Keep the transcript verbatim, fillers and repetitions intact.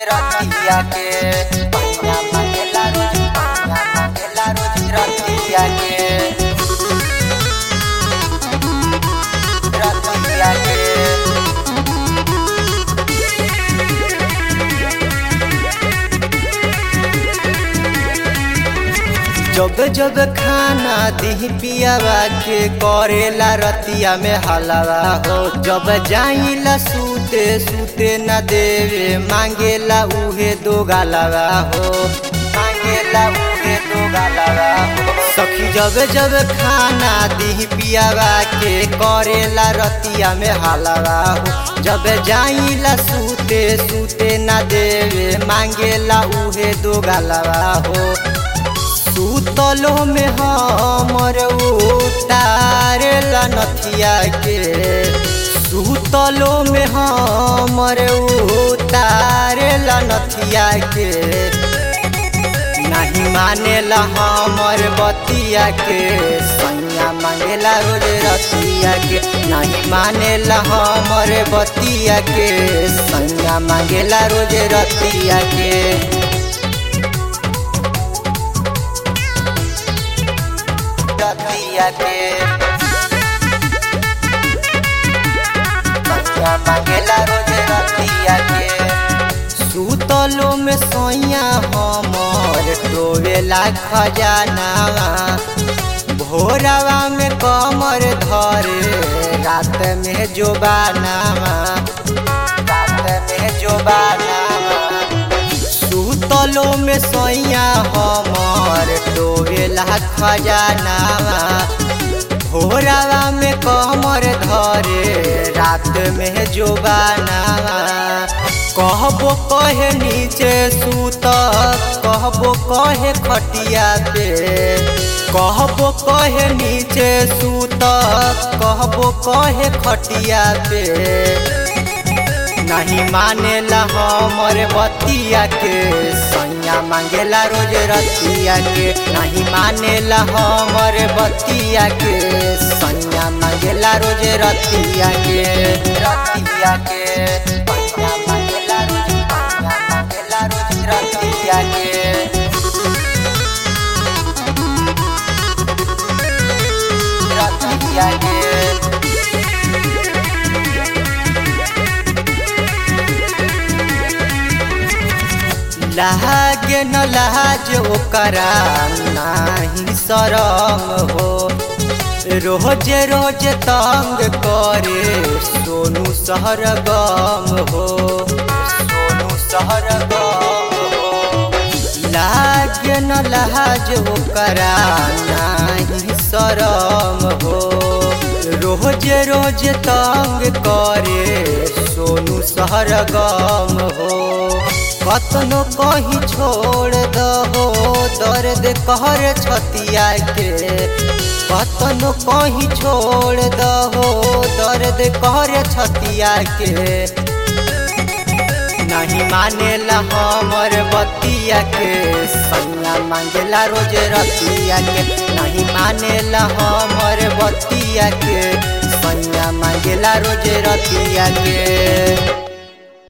रतिया के पैया मांगेला रोज पैया मांगेला रोज रतिया के रतिया के जब जब खाना दी पियावा के करेला रतिया में हलवा हो। जब जाइला सूते सूते न देवे मांगेला उहे दो गालवा हो मांगेला उहे दो गालवा हो। सखी जब जब खाना दी पियावा के करेला रतिया में हलवा हो। जब जाइला सूते सूते न देवे मांगेला उहे दो गालवा हो। सुतलो में हमर उतारेला नथिया के सुतलो में हमर उतारेला नथिया के नहीं मानेला हमर बतिया के सैया मांगेला रोज रतिया के नहीं मानेला हमर बतिया के सैया मांगेला रोज रतिया के रतिया के पैया मांगेला रोज रतिया के सुतलो में सोइया हमर टोवेला खजानावा भोरवा में कमर धरे रात में जोबानावा रात में जोबानावा सुतलो में सोइया हमर टोवेला खजानावा भोरवा में कमर धरे रात में जोबानावा कहबो कहे नीचे सूत कहबो कहे खटिया पे कहबो कहे नीचे सूत कहबो कहे खटिया पे नहीं मानेला हमर बतिया के सैया मांगेला रोज रतिया के नहीं मानेला हमर बतिया के सैया मांगेला रोज रतिया के रतिया के पैया मांगेला रोज पैया मांगेला रोज रतिया के रतिया के लागे न लाज ओकरा नाही शरम हो। रोज रोज तंग करे सोनू सहरगम हो सोनू सहरगम हो। लागे न लाज ओकरा नाही शरम हो। रोज रोज तंग करे सोनू सहरगम हो। कतनो कहीं छोड़ दहो दर्द कहर छतिया के कतनो कहीं छोड़ दहो दर्द कहर छतिया के नहीं मानेला हमर बतिया के सैया मांगेला रोज रतिया के नहीं मानेला हमर बतिया के सैया मांगेला रोज रतिया के।